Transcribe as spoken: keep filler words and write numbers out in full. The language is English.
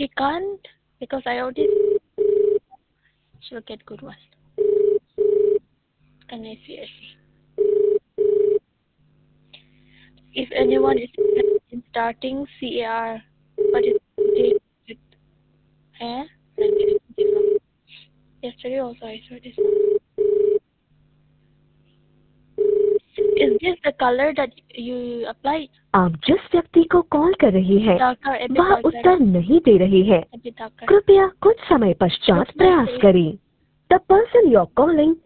she can't because I already she'll get good one. And I see, I see. If anyone is in starting C A R, but it's with hair, then this one. Yesterday also I saw this one. Is this the color that you applied? आप जिस व्यक्ति को call कर रही हैं Darker, a bit वह darker. उत्तर नहीं दे रही है A bit darker. कृपया कुछ समय पश्चात Looks प्रयास like करें. The person you're calling